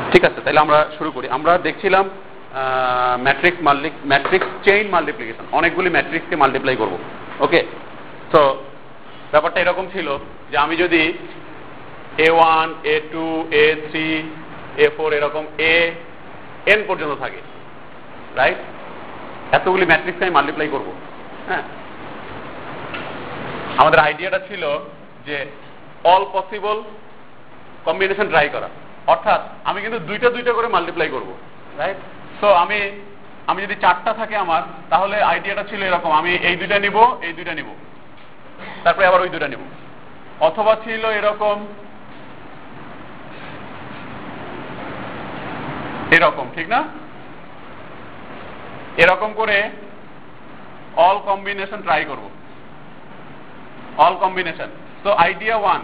ঠিক আছে, তাহলে আমরা শুরু করি। আমরা দেখছিলাম ম্যাট্রিক্স চেইন মাল্টিপ্লিকেশন, অনেকগুলি ম্যাট্রিক্সকে মাল্টিপ্লাই করব। ওকে, তো ব্যাপারটা এরকম ছিল যে আমি যদি A1 A2 A3 A4 এরকম AN পর্যন্ত থাকে, রাইট, এতগুলি ম্যাট্রিক্স আমি মাল্টিপ্লাই করব। হ্যাঁ, আমাদের আইডিয়াটা ছিল যে অল পসিবল কম্বিনেশন ট্রাই করা, অর্থাৎ আমি কিন্তু দুইটা করে মাল্টিপ্লাই করব, রাইট। সো আমি যদি 4টা থাকে আমার, তাহলে আইডিয়াটা ছিল এরকম, আমি এই দুইটা নিব, এই দুইটা নিব, তারপরে আবার ওই দুইটা নিব। অথবা ছিল এরকম এরকম, ঠিক না, এরকম করে অল কম্বিনেশন ট্রাই করব, all combination. So idea 1,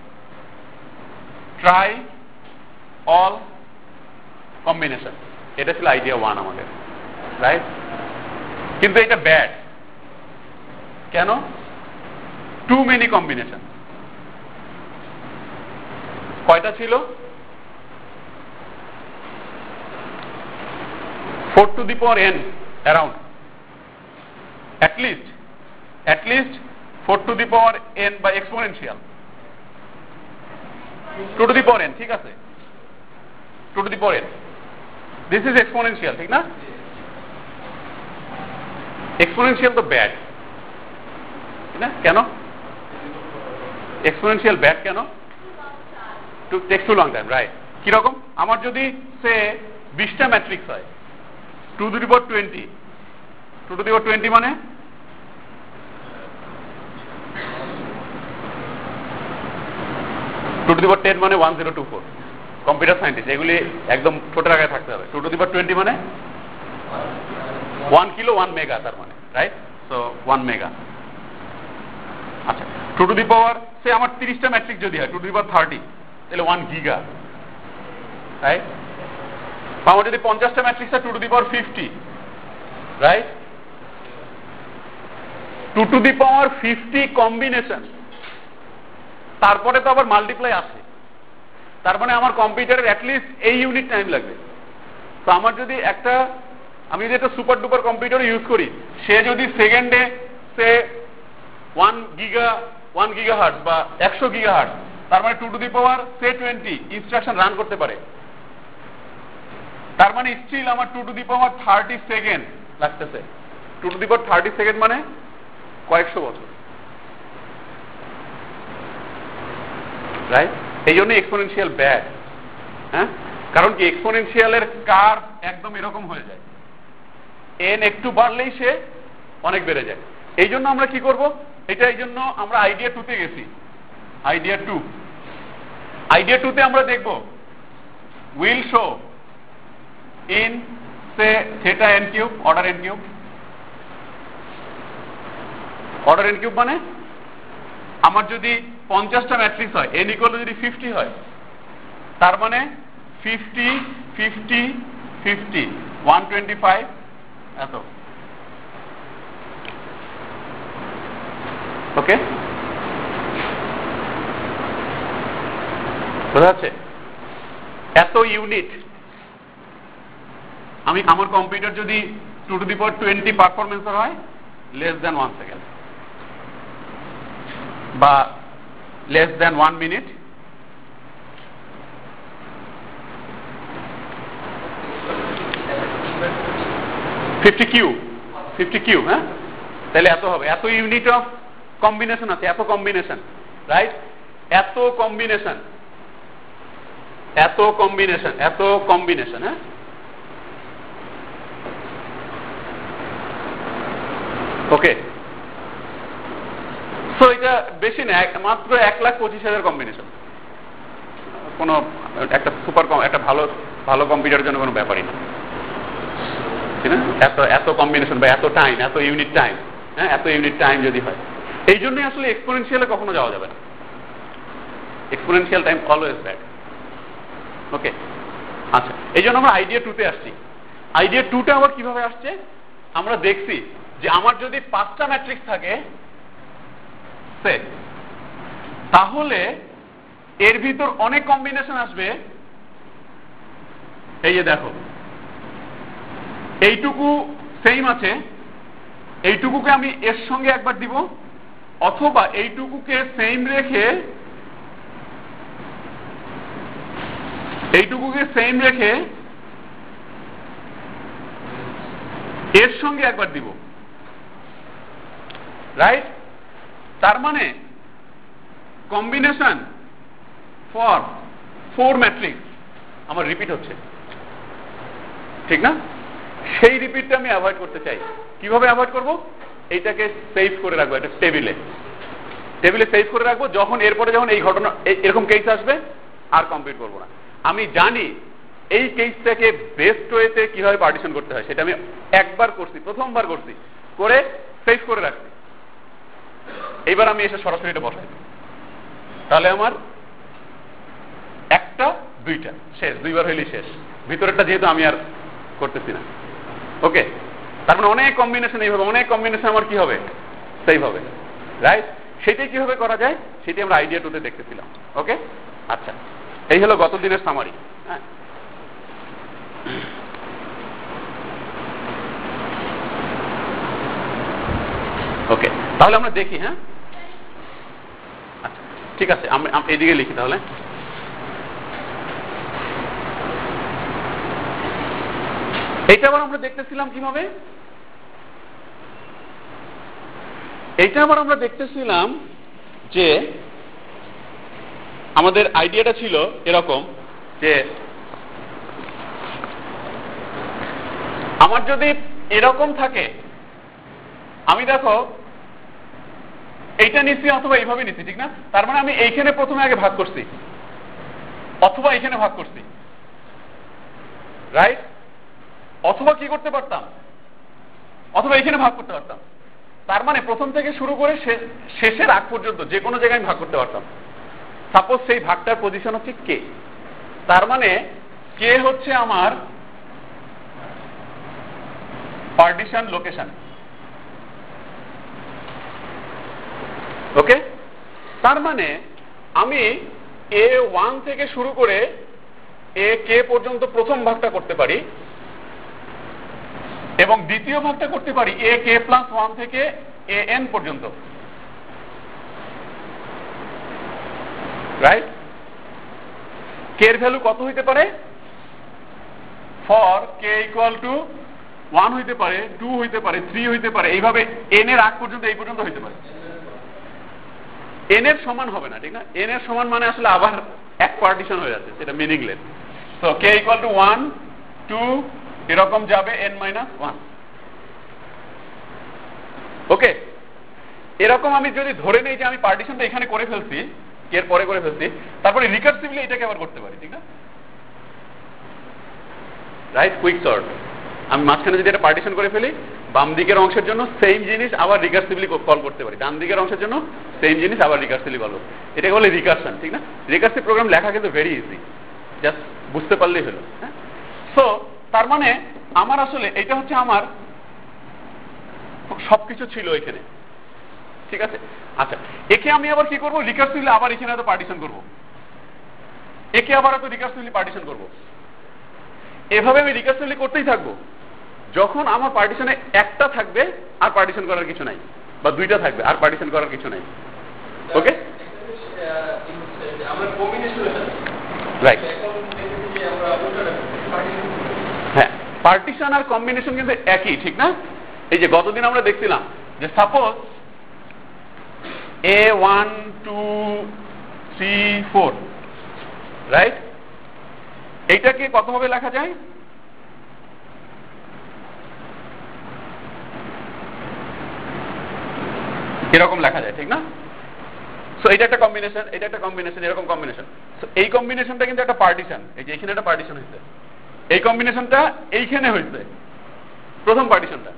try all combination, এটা ছিল আইডিয়া 1 আমাদের, রাইট। কিন্তু এটা ব্যাড, কেন? Too many combination. কয়টা ছিল? 4 to the power n around, at least 4 to the power n by exponential 2 to the power n, ঠিক আছে, 2 to the power n, this is exponential, ঠিক না? এক্সপোনেনশিয়াল তো ব্যাড, ঠিক না? কেন এক্সপোনেনশিয়াল ব্যাড? কেন? To takes too long time, right. কিরকম? আমার যদি সে 20টা ম্যাট্রিক্স হয়, 2 to the power 20, 2 to the power 20 মানে 2 to the power 10 মানে 1024, কম্পিউটার সায়েন্টিস্ট এগুলি একদম ছোটের আগে থাকতে হবে। 2 to the power 20 মানে 1 কিলো 1 মেগা, তার মানে, রাইট। So 1 mega. আচ্ছা, 2 to the power, সে আমার 30টা ম্যাট্রিক্স যদি হয় 2 to the power 30, তাহলে 1 গিগা, রাইট। আমার যদি 50টা ম্যাট্রিক্স হয় 2 to the power 50, right. 2 to the power 50 combination, তারপরে তো আবার মাল্টিপ্লাই আসে, তার মানে আমার কম্পিউটারের অ্যাটলিস্ট এই ইউনিট টাইম লাগবে। তো আমার যদি আমি যদি একটা সুপার ডুপার কম্পিউটার ইউজ করি, সে যদি সেকেন্ডে সে 1 গিগাহার্টজ বা 100 গিগাহার্টজ, তার মানে 2 to the power 20 instruction run করতে পারে, তার মানে স্টিল আমার 2 to the power 30 সেকেন্ড লাগতেছে। 2 to the power 30 সেকেন্ড মানে কয়েকশো বছর, রাইট। এই জন্য এক্সপোনেনশিয়াল ব্যাড। হ্যাঁ, কারণ কি এক্সপোনেনশিয়ালের কার্ভ একদম এরকম হয়ে যায়, এন একটু বাড়লেই সে অনেক বেড়ে যায়। এই জন্য আমরা কি করব, এটা এই জন্য আমরা আইডিয়া 2 তে গেছি। আইডিয়া 2 তে আমরা দেখব will show in say theta n cube, order n cube. Order n cube মানে আমার যদি 50টা ম্যাট্রিক্স হয়, n ইকুয়াল যদি 50 হয়, তার মানে 50 50 50 125 এত। ওকে, বোঝা যাচ্ছে? এত ইউনিট আমার কম্পিউটার যদি 2 to the power 20 পারফরমেন্সের হয়, লেস দ্যান 1 সেকেন্ড বা less than 1 minute, fifty cube, হ্যাঁ, তাহলে এত হবে। এত ইউনিট অফ কম্বিনেশন আছে, এত কম্বিনেশন, রাইট, এত কম্বিনেশন, হ্যাঁ। ওকে, সো এটা বেশি না, মাত্র 1,25,000 কম্বিনেশন। কোনো একটা একটা ভালো কম্পিউটারের জন্য কোনো ব্যাপারই না, ঠিক না? এত কম্বিনেশন বা এত টাইম, এত ইউনিট টাইম, হ্যাঁ, এত ইউনিট টাইম যদি হয়, এই জন্যই আসলে এক্সপোনেনশিয়ালে কখনো যাওয়া যাবে না। Exponential time always bad. Okay, আচ্ছা, এই জন্য আমরা আইডিয়া 2 তে আসছি। আইডিয়া 2 টা আবার কিভাবে আসছে? আমরা দেখছি যে আমার যদি 5টা ম্যাট্রিক্স থাকে, তাহলে এর ভিতর অনেক কম্বিনেশন আসবে, এই যে দেখো এইটুকু সেম আছে, এইটুকুকে আমি এর সঙ্গে একবার দিব, অথবা এইটুকুকে সেম রেখে এর সঙ্গে একবার দিব, রাইট? তার মানে কম্বিনেশন ফর 4 ম্যাট্রিক্স আমার রিপিট হচ্ছে, ঠিক না? সেই রিপিটটা আমি অ্যাভয়েড করতে চাই। কিভাবে অ্যাভয়েড করব? এইটাকে সেভ করে রাখবো একটা টেবিলে সেভ করে রাখবো। যখন এরপরে যখন এই ঘটনা এরকম কেস আসবে আর কমপ্লিট করবো না। আমি জানি এই কেসটাকে বেস্ট ওয়েতে কিভাবে পার্টিশন করতে হয়, সেটা আমি একবার করছি, প্রথমবার করছি, করে সেভ করে রাখছি। এইবার আমি এসে সরাসরি এটা বসাই, তাহলে আমার একটা দুইটা শেষ, দুইবার হইলেই শেষ। ভিতরেরটা যেহেতু আমি আর করতেছি না, ওকে? তার মানে অনেক কম্বিনেশন, এইভাবে অনেক কম্বিনেশন আমার কি হবে, সেভ হবে, রাইট? সেটাই কিভাবে করা যায় সেটি আমরা আইডিয়া 2 তে দেখতেছিলাম, ওকে? আচ্ছা, এই হলো গত দিনের সামারি। হ্যাঁ, ওকে, তাহলে আমরা দেখি। হ্যাঁ, আচ্ছা, ঠিক আছে, আমি এইদিকে লিখি তাহলে। এইটা আবার আমরা দেখতেছিলাম কিভাবে, যে আমাদের আইডিয়াটা ছিল এরকম যে আমার যদি এরকম থাকে, আমি দেখো এইটা নিচ্ছি অথবা এইভাবে নিচ্ছি, ঠিক না? তার মানে আমি এইখানে প্রথমে আগে ভাগ করছি অথবা এইখানে ভাগ করছি, রাইট? অথবা কি করতে পারতাম, অথবা এইখানে ভাগ করতে পারতাম। তার মানে প্রথম থেকে শুরু করে শেষের আগ পর্যন্ত যে কোনো জায়গায় আমি ভাগ করতে পারতাম। সাপোজ সেই ভাগটার পজিশন হচ্ছে কে, তার মানে কে হচ্ছে আমার পার্টিশন লোকেশন, ওকে? তার মানে আমি A1 থেকে শুরু করে AK পর্যন্ত প্রথম ভাগটা করতে পারি, এবং দ্বিতীয় ভাগটা করতে পারি AK+1 থেকে AN পর্যন্ত, রাইট? কে এর ভ্যালু কত হইতে পারে? ফর কে ইকুয়াল টু 1 হইতে পারে, 2 হইতে পারে, 3 হইতে পারে, এইভাবে n এর আগ পর্যন্ত এই পর্যন্ত হইতে পারে। n এর সমান হবে না, ঠিক না? n এর সমান মানে আসলে আবার এক পার্টিশন হয়ে যাচ্ছে, সেটা meaningless. So K equal to 1 2 এরকম যাবে n-1, ওকে? এরকম আমি যদি ধরে নেই যে আমি পার্টিশনটা এখানে করে ফেলছি, এর পরে করে ফেলছি, তারপরে রিকার্সিভলি এটাকে আবার করতে পারি, ঠিক না? Right, quick sort. আমি মাঝখানে যদি এটা পার্টিশন করে ফেলি, বাম দিকের অংশের জন্য সেম জিনিস আবার রিকার্সিভলি কল করতে পারি, ডান দিকের অংশের জন্য সেম জিনিস আবার রিকার্সিভলি কল করতে, এটাকে বলে রিকারশন, ঠিক না? রিকার্সিভ প্রোগ্রাম লেখা কিন্তু ভেরি ইজি, জাস্ট বুঝতে পারলেই হলো। হ্যাঁ, সো তার মানে আমার আসলে এটা হচ্ছে আমার সবকিছু ছিল এখানে, ঠিক আছে? আচ্ছা, একে আমি আবার কি করবো, রিকার্সিভলি আবার এখানে হয়তো পার্টিশন করবো, একে আবার হয়তো রিকার্সিভলি পার্টিশন করবো। এভাবে আমি রিকার্সিভলি করতেই থাকবো। যখন আমার পার্টিশনে একটা থাকবে আর পার্টিশন করার কিছু নাই, বা দুইটা থাকবে আর পার্টিশন করার কিছু নাই, ওকে? রাইট, হ্যাঁ, পার্টিশন আর কম্বিনেশন কিন্তু একই, ঠিক না? এই যে গতদিন আমরা দেখছিলাম যে সাপোজ A1 2 3 4, রাইট? এইটাকে কতভাবে লেখা যায়? এরকম লেখা যায়, ঠিক না? সো এটা একটা কম্বিনেশন, এটা একটা কম্বিনেশন, এরকম কম্বিনেশন। সো এই কম্বিনেশনটা কিন্তু একটা পার্টিশন, এই যে এখানে একটা পার্টিশন হয়েছে, এই কম্বিনেশনটা এইখানে হয়েছে প্রথম পার্টিশনটা,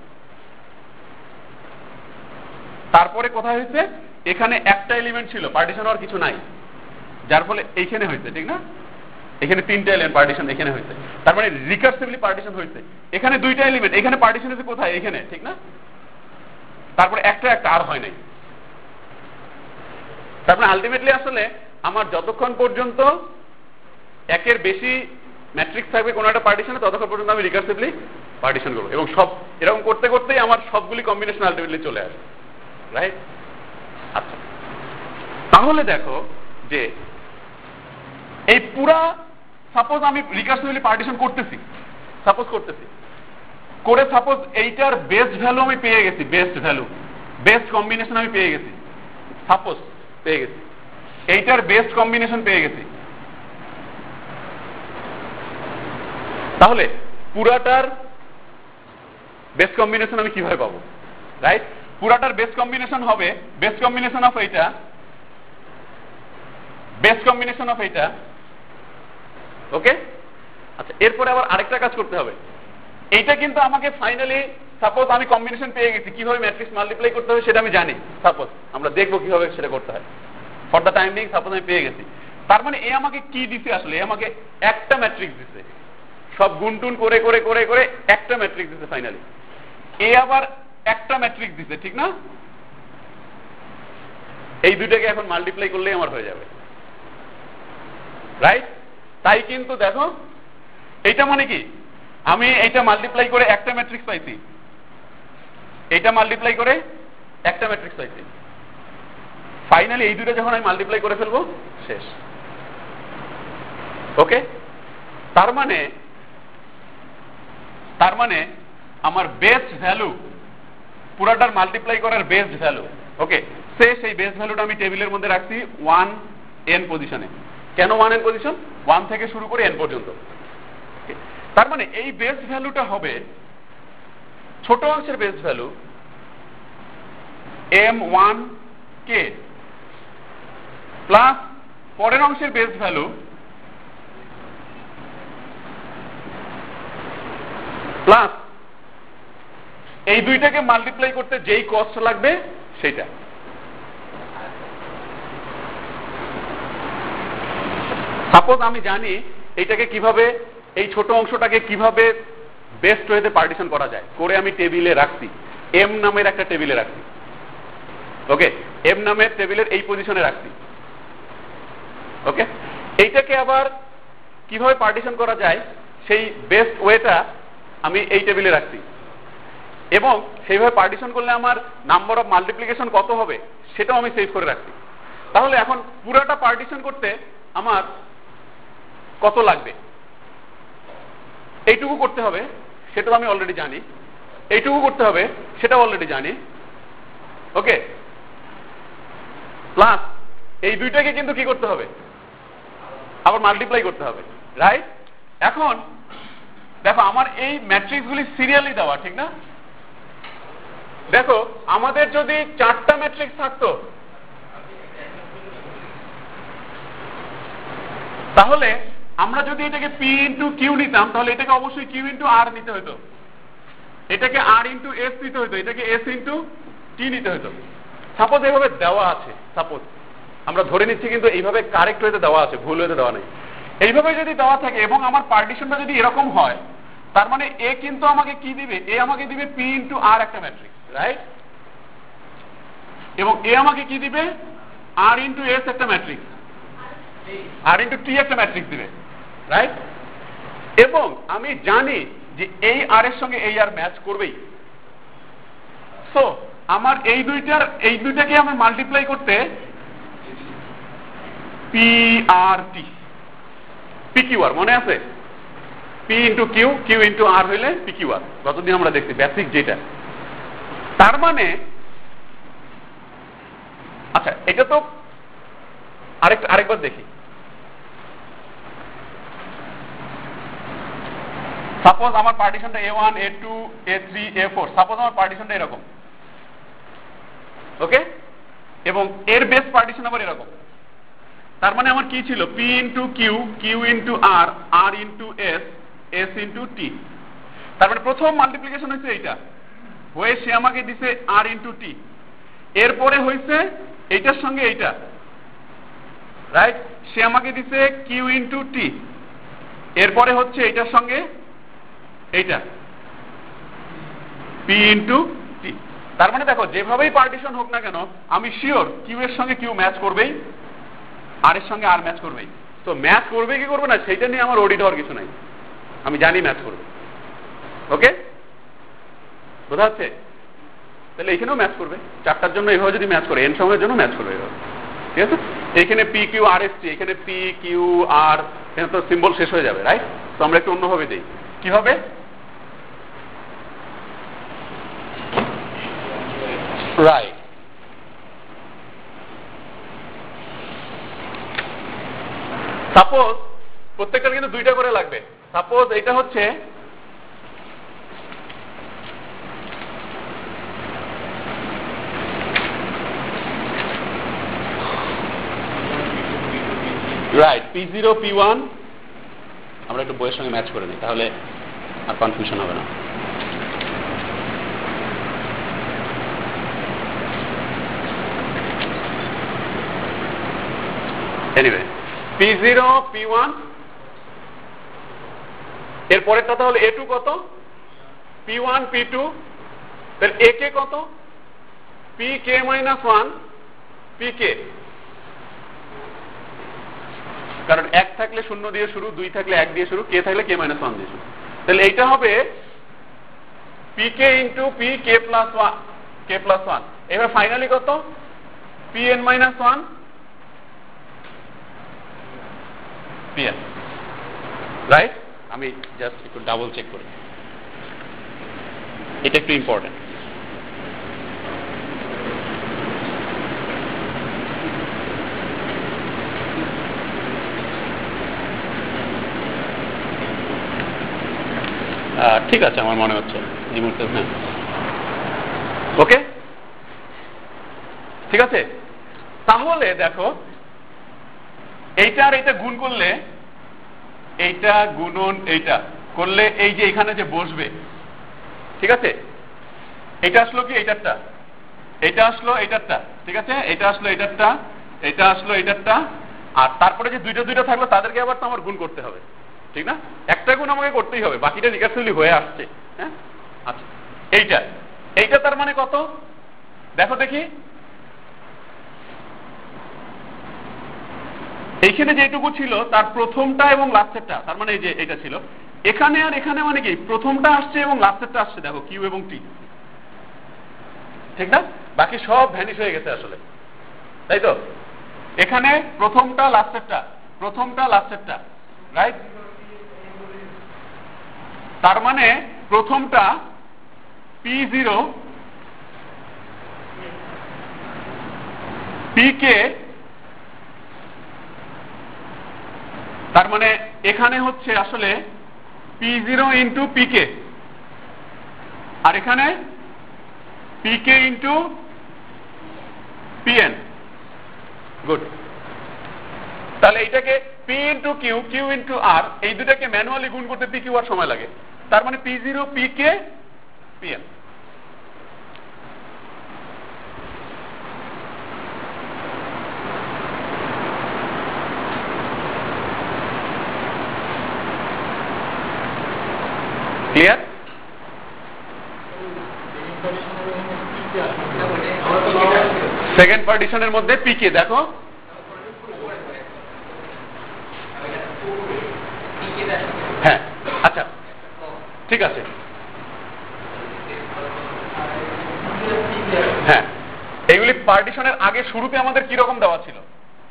তারপরে কোথায় হয়েছে? এখানে একটা এলিমেন্ট ছিল, পার্টিশন হওয়ার কিছু নাই, যার ফলে এইখানে হয়েছে, ঠিক না? এখানে তিনটা এলিমেন্ট পার্টিশন এখানে হয়েছে, তার মানে রিকার্সিভলি পার্টিশন হয়েছে। এখানে দুইটা এলিমেন্ট, এখানে পার্টিশন হয়েছে কোথায়? এখানে, ঠিক না? তারপরে একটা আর হয় নাই। তার মানে আলটিমেটলি আসলে আমার যতক্ষণ পর্যন্ত একের বেশি ম্যাট্রিক্স থাকবে কোনো একটা পার্টিশনে, ততক্ষণ পর্যন্ত আমি রিকার্সিভলি পার্টিশন করবো, এবং সব এরকম করতে করতেই আমার সবগুলি কম্বিনেশন আলটিমেটলি চলে আসে, রাইট? আচ্ছা, তাহলে দেখো যে এই পুরা, সাপোজ আমি রিকার্সিভলি পার্টিশন করতেছি, সাপোজ করতেছি, করে সাপোজ এইটার বেস্ট ভ্যালু আমি পেয়ে গেছি, বেস্ট ভ্যালু, বেস্ট কম্বিনেশন আমি পেয়ে গেছি, সাপোজ পেয়ে গেছি, এইটার বেস্ট কম্বিনেশন পেয়ে গেছি। তাহলে পুরাটার বেস্ট কম্বিনেশন আমি কিভাবে পাবো, রাইট? পুরাটার বেস্ট কম্বিনেশন হবে বেস্ট কম্বিনেশন অফ এইটা, বেস্ট কম্বিনেশন অফ এইটা, ওকে? আচ্ছা, এরপরে আবার আরেকটা কাজ করতে হবে। এইটা কিন্তু আমাকে ফাইনালি, সাপোজ আমি কম্বিনেশন পেয়ে গেছি, কিভাবে ম্যাট্রিক্স মাল্টিপ্লাই করতে হবে সেটা আমি জানি, সাপোজ আমরা দেখবো কিভাবে সেটা করতে হয়। For the time being suppose আমি পেয়ে গেছি। তার মানে এ আমাকে কি দিছে আসলে? এ আমাকে একটা ম্যাট্রিক্স দিছে, সব গুনটুন করে করে করে করে একটা ম্যাট্রিক্স দিছে ফাইনালি। এ আবার একটা ম্যাট্রিক্স দিছে, ঠিক না? এই দুইটাকে এখন মাল্টিপ্লাই করলেই আমার হয়ে যাবে, রাইট? তাই কিন্তু দেখো, এইটা মানে কি, আমি এইটা মাল্টিপ্লাই করে একটা ম্যাট্রিক্স পাইছি, এইটা মাল্টিপ্লাই করে একটা ম্যাট্রিক্স পাইছি, ফাইনালি এই দুটো যখন আমি মাল্টিপ্লাই করে ফেলবো শেষ, ওকে? তার মানে আমার বেস্ট ভ্যালু, পুরাটার মাল্টিপ্লাই করার বেস্ট ভ্যালু, ওকে, সেই বেস্ট ভ্যালুটা আমি টেবিলের মধ্যে রাখছি 1n পজিশনে। কেন 1n পজিশন? 1 থেকে শুরু করে n পর্যন্ত। তার মানে এই বেস্ট ভ্যালুটা হবে ছোট অংশের বেস্ট ভ্যালু m1k প্লাস পরের অংশের বেস্ট ভ্যালু প্লাস এই দুইটাকে মাল্টিপ্লাই করতে যেই কস্ট লাগবে সেটা। সাপোজ আমি জানি এইটাকে কিভাবে, এই ছোট অংশটাকে কিভাবে বেস্ট ওয়েতে পার্টিশন করা যায়, করে আমি টেবিলে রাখছি, এম নামের একটা টেবিলে রাখছি, ওকে? এম নামের টেবিলের এই পজিশনে রাখছি, ওকে? এইটাকে আবার কিভাবে পার্টিশন করা যায় সেই বেস্ট ওয়েটা আমি এই টেবিলে রাখছি, এবং সেইভাবে পার্টিশন করলে আমার নাম্বার অফ মাল্টিপ্লিকেশন কত হবে সেটাও আমি সেভ করে রাখছি। তাহলে এখন পুরাটা পার্টিশন করতে আমার কত লাগবে, এইটুকু করতে হবে, সেটাও আমি অলরেডি জানি, এইটুকু করতে হবে, সেটাও অলরেডি জানি, ওকে? প্লাস এই দুইটাকে কিন্তু কি করতে হবে, আবার মাল্টিপ্লাই করতে হবে, রাইট? এখন দেখো আমার এই ম্যাট্রিক্স গুলি সিরিয়ালি দেওয়া, ঠিক না? দেখো আমাদের যদি 4টা ম্যাট্রিক্স থাকতো, তাহলে আমরা যদি এটাকে p ইন্টু কিউ নিতাম, তাহলে এটাকে অবশ্যই q ইন্টু r নিতে হতো, এটাকে r ইন্টু s নিতে হতো, এটাকে s ইন্টু t নিতে হতো। সাপোজ এইভাবে দেওয়া আছে, সাপোজ আমরা ধরে নিচ্ছি, কিন্তু এইভাবে কারেক্ট হইতে দেওয়া আছে, ভুল হইতে দেওয়া নেই। এইভাবে যদি দেওয়া থাকে এবং আমার পার্টিশনটা যদি এরকম হয়, তার মানে এ কিন্তু আমাকে কি দিবে, এ আমাকে দিবে p ইন্টু r একটা ম্যাট্রিক্স, রাইট? এবং এ আমাকে কি দিবে, r ইন্টু s একটা ম্যাট্রিক্স, r ইন্টু t একটা ম্যাট্রিক্স দিবে, রাইট? এবং আমি জানি যে এই r এর সঙ্গে এই r ম্যাচ করবেই। সো আমার এই দুইটাকে আমি মাল্টিপ্লাই করতে PRT, PQR মনে আছে? P into Q, Q into R হইলে PQR, যতদিন আমরা দেখছি বেসিক যেটা। তার মানে আচ্ছা, এটা তো আরেকবার দেখি। সাপোজ আমার পার্টিশনটা A1 A2 A3 A4, suppose আমার পার্টিশনটা এরকম, ওকে? এবং এর বেস পার্টিশন আবার এরকম। তার মানে আমার কি ছিল, P into Q, Q into R, R into S, S into T. তার মানে প্রথম মাল্টিপ্লিকেশন হয়েছে এইটা, হয়ে সে আমাকে দিছে আর ইন্টু টি। এরপরে হয়েছে এইটার সঙ্গে এইটা, রাইট? সে আমাকে দিছে কিউ ইন্টু টি। এরপরে হচ্ছে এইটার সঙ্গে এইটা, পি ইন্টু টি। তার মানে দেখো যেভাবেই পার্টিশন হোক না কেন, আমি শিওর কিউ এর সঙ্গে কিউ ম্যাচ করবেই, আর এর সঙ্গে আর ম্যাচ করবেই। তো ম্যাচ করবে কি করবে না সেইটা নিয়ে আমার অডিট হওয়ার কিছু নাই, আমি জানি ম্যাচ করবে। ওকে, বোঝা যাচ্ছে? তাহলে এখানেও ম্যাচ করবে, চারটার জন্য এইভাবে যদি ম্যাচ করে এন সময়ের জন্য ম্যাচ করবে এইভাবে, ঠিক আছে? এখানে P Q R S T, এখানে পি কিউ আর, এখানে তো সিম্বল শেষ হয়ে যাবে, রাইট? তো আমরা একটু অন্যভাবে দিই, কি হবে? রাইট, সাপোজ প্রত্যেকটার কিন্তু দুইটা করে লাগবে। সাপোজ এটা হচ্ছে রাইট P0 P1, আমরা একটু বইয়ের সঙ্গে ম্যাচ করে নিই, তাহলে আর কনফিউশন হবে না। এনিওয়ে, P0 P1, এরপরেরটা তাহলে A2 কত? P1 P2, তাহলে AK কত? PK -1 PK, কারণ 1 থাকলে 0 দিয়ে শুরু, 2 থাকলে 1 দিয়ে শুরু, K থাকলে K -1 দিয়ে শুরু। তাহলে এইটা হবে PK into PK plus 1, K plus 1। এবার ফাইনালি কত? PN -1 PN, রাইট? আমি জাস্ট একটু ডাবল চেক করি, এটা একটু ইম্পর্টেন্ট। ঠিক আছে, আমার মনে হচ্ছে এই মুহূর্তে, হ্যাঁ, ওকে, ঠিক আছে। তাহলে দেখো, এইটা আর এইটা গুণ করলে, এইটা গুণন এইটা করলে এই যে এখানে যে বসবে, ঠিক আছে, এটা আসলো কি এইটারটা, এটা আসলো এইটারটা, ঠিক আছে, এটা আসলো এইটারটা, এটা আসলো এইটারটা, আর তারপরে যে দুইটা দুইটা থাকলো তাদেরকে আবার তো আমার গুণ করতে হবে, ঠিক না? একটা গুণ আমাকে করতেই হবে, বাকিটা রিকার্সিভলি হয়ে আসছে। হ্যাঁ, আচ্ছা, এইটা এইটা তার মানে কত দেখো দেখি, এইখানে যেটুকু ছিল তার প্রথমটা এবং লাস্টেরটা, তার মানে এই যে এটা ছিল, এখানে আর এখানে মানে কি প্রথমটা আসছে এবং লাস্টেরটা আসছে, দেখো কিউ এবং টি, ঠিক না? বাকি সব ভ্যানিশ হয়ে গেছে আসলে, তাই তো? এখানে প্রথমটা লাস্টেরটা, প্রথমটা লাস্টেরটা, রাইট? তার মানে প্রথমটা P0 PK, তার মানে এখানে হচ্ছে আসলে P0 ইন্টু PK, আর এখানে PK ইন্টু PN। গুড, তাহলে এইটাকে P into Q, Q into R, এই দুটাকে ম্যানুয়ালি গুণ করতে PQ আর সময় লাগে, তার মানে P0 PK PN। Clear? Second পার্টিশনের মধ্যে পিকে দেখো, হ্যাঁ, আচ্ছা, ঠিক আছে, হ্যাঁ, এইগুলি পার্টিশনের আগে শুরুতে আমাদের কি রকম দেওয়া ছিল?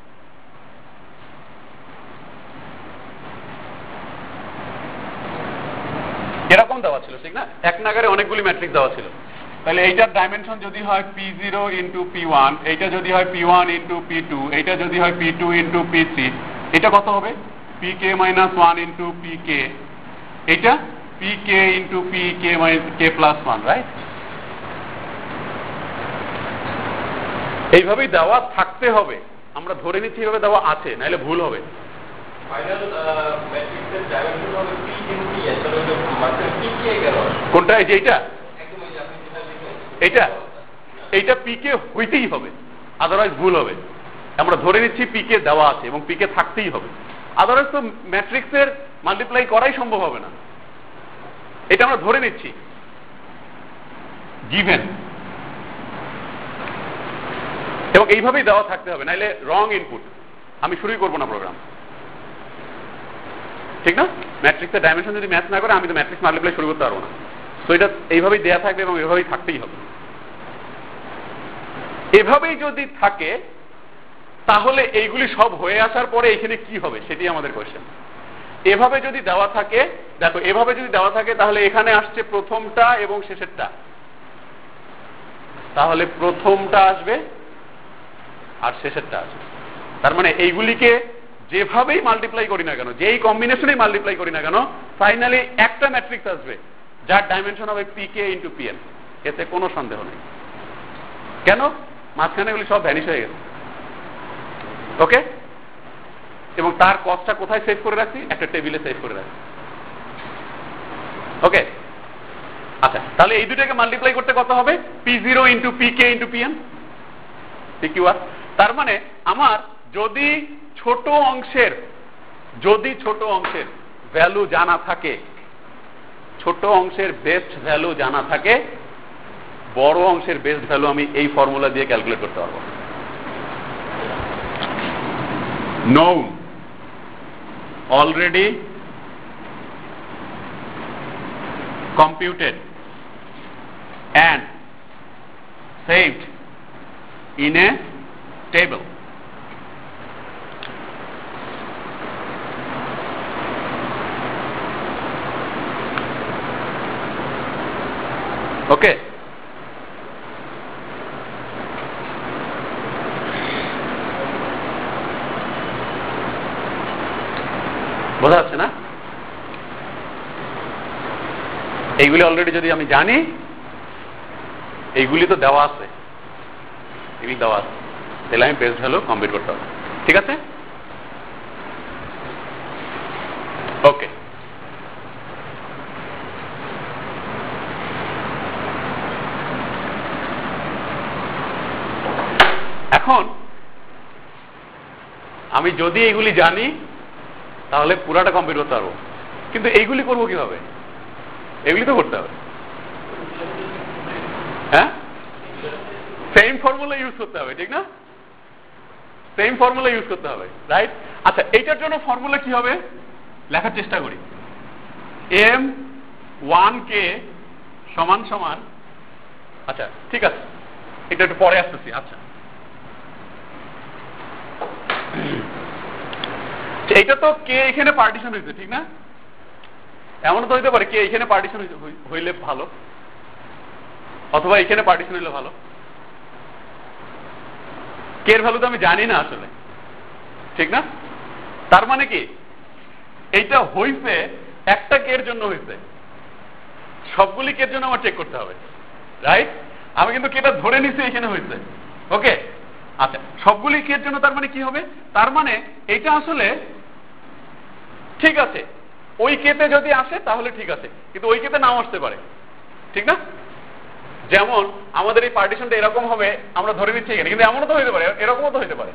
এরকম দেওয়া ছিল, ঠিক না? এক নাগারে অনেকগুলি ম্যাট্রিক্স দেওয়া ছিল। তাহলে এইটার ডাইমেনশন যদি হয় P0 ইন্টু P1, এইটা যদি হয় P1 ইন্টু P2, এইটা যদি হয় P2 ইন্টু P3, এটা কত হবে? PK -1 ইন্টু PK, এইটা PK into PK K plus 1, right? এইভাবেই দেওয়া থাকতে হবে, আমরা ধরে নিচ্ছি এইভাবে দেওয়া আছে, নাহলে ভুল হবে। ফাইনাল ম্যাট্রিক্সের ডাইমেনশন হবে P ইনটু P, তাহলে মাত্র P কে গেল কোনটা? এই যে এইটা, একদম এই যে আপনি যেটা লিখেন এইটা, এইটা পিকে হইতেই হবে, আদারওয়াইজ ভুল হবে। আমরা ধরে নিচ্ছি পিকে দেওয়া আছে এবং পিকে থাকতেই হবে, আদারওয়াইজ তো ম্যাট্রিক্সের মাল্টিপ্লাই করাই সম্ভব হবে না, এটা আমরা ধরে নিচ্ছি গিভেন, এবং এইভাবেই দেওয়া থাকতে হবে, নাইলে রং ইনপুট, আমি শুরুই করবো না প্রোগ্রাম। ঠিক না? ম্যাট্রিক্সের ডাইমেনশন যদি ম্যাচ না করে আমি তো ম্যাট্রিক্স মাল্টিপ্লাই শুরু করতে পারবো না। তো এটা এইভাবেই দেয়া থাকবে এবং এভাবেই থাকতেই হবে। এভাবেই যদি থাকে তাহলে এইগুলি সব হয়ে আসার পরে এখানে কি হবে সেটি আমাদের কোশ্চেন। এভাবে যদি দেওয়া থাকে, দেখো এভাবে যদি দেওয়া থাকে তাহলে এখানে আসছে প্রথমটা এবং শেষেরটা, তাহলে প্রথমটা আসবে আর শেষেরটা আসবে। তার মানে এইগুলিকে যেভাবেই মাল্টিপ্লাই করি না কেন, যেই কম্বিনেশনেই মাল্টিপ্লাই করি না কেন, ফাইনালি একটা ম্যাট্রিক্স আসবে যার ডাইমেনশন হবে পিকে ইন্টু পিএন। এতে কোনো সন্দেহ নেই। কেন? মাঝখানে এগুলি সব ভ্যানিশ হয়ে গেছে। ওকে, এবং তার কস্টটা কোথায় সেভ করে রাখছি? একটা টেবিলে সেভ করে রাখছি। ওকে, আচ্ছা, তাহলে এই দুটাকে মাল্টিপ্লাই করতে কত হবে? P0 into PK into PN PQR। তার মানে আমার যদি ছোট অংশের ভ্যালু জানা থাকে, ছোট অংশের বেস্ট ভ্যালু জানা থাকে, বড় অংশের বেস্ট ভ্যালু আমি এই ফর্মুলা দিয়ে ক্যালকুলেট করতে পারবো। known, already computed and saved in a table. Okay, বোঝা যাচ্ছে না? এইগুলি অলরেডি যদি আমি জানি, এইগুলি তো দেওয়া আছে, এগুলি দেওয়া আছে, তাহলে আমি বেস্ট ভ্যালু কম্পিউট করতে হবে। ঠিক আছে? ওকে, এখন আমি যদি এইগুলি জানি তাহলে পুরাটা কমপ্লিট করতে পারবো, কিন্তু এইগুলি করবো কিভাবে? এগুলি তো করতে হবে। হ্যাঁ, সেম ফর্মুলা ইউজ করতে হবে, ঠিক না? সেম ফর্মুলা ইউজ করতে হবে, রাইট? আচ্ছা, এইটার জন্য ফর্মুলা কি হবে লেখার চেষ্টা করি। M1K সমান সমান, আচ্ছা ঠিক আছে, এটা একটু পরে আসতেছি। আচ্ছা, এইটা তো কে এখানে পার্টিশন হয়েছে, ঠিক না? এমন তো হইতে পারে কে এখানে পার্টিশন হইলে ভালো, অথবা এখানে পার্টিশন হইলে ভালো। কে এর ভ্যালু তো আমি জানি না আসলে, ঠিক না? তার মানে কি এইটা হইছে একটা কে এর জন্য হইছে, সবগুলি কে এর জন্য আমার চেক করতে হবে, রাইট? আমি কিন্তু কেটা ধরে নিছি এখানে হইছে। ওকে, আচ্ছা, সবগুলি কে এর জন্য, তার মানে কি হবে? তার মানে এইটা আসলে ঠিক আছে, ওই কেতে যদি আসে তাহলে ঠিক আছে, কিন্তু ওই কেতে নাও আসতে পারে, ঠিক না? যেমন আমাদের এই পার্টিশনটা এরকম হবে আমরা ধরে নিচ্ছি এখানে, কিন্তু এমনও তো হইতে পারে, এরকমও তো হইতে পারে,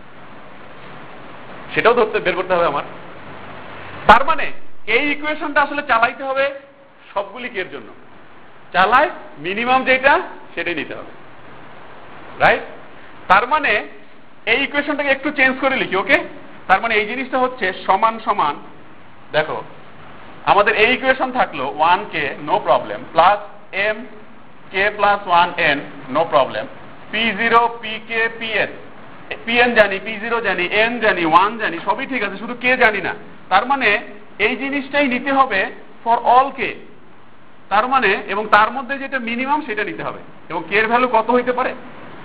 সেটাও ধরতে বের করতে হবে আমার। তার মানে এই ইকুয়েশনটা আসলে চালাইতে হবে সবগুলি কের জন্য, চালায় মিনিমাম যেটা সেটাই নিতে হবে, রাইট? তার মানে এই ইকুয়েশনটাকে একটু চেঞ্জ করে লিখি। ওকে, তার মানে এই জিনিসটা হচ্ছে সমান সমান, দেখো আমাদের এই ইকুয়েশন থাকলো 1K no problem plus MK plus 1N no problem, P0 PK PN, PN জানি, P0 জানি, N জানি, 1 জানি, সবই ঠিক আছে, শুধু K জানি না। তার মানে এই জিনিসটাই নিতে হবে ফর অল K। তার মানে এবং তার মধ্যে যেটা মিনিমাম সেটা নিতে হবে, এবং K এর ভ্যালু কত হইতে পারে?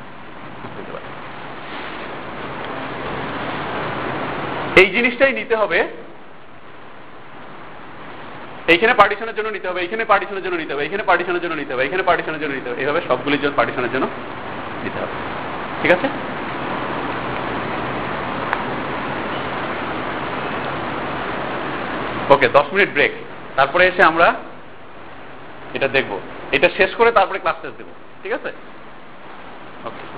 এই জিনিসটাই নিতে হবে, এইখানে পার্টিশনের জন্য নিতে হবে, এইখানে পার্টিশনের জন্য নিতে হবে, এইখানে পার্টিশনের জন্য নিতে হবে, এইখানে পার্টিশনের জন্য নিতে হবে, এইভাবে সবগুলির জন্য পার্টিশনের জন্য নিতে হবে। ঠিক আছে? ওকে, 10 মিনিট ব্রেক, তারপরে এসে আমরা এটা দেখব, এটা শেষ করে তারপরে ক্লাস টেস্ট দেব। ঠিক আছে? ওকে।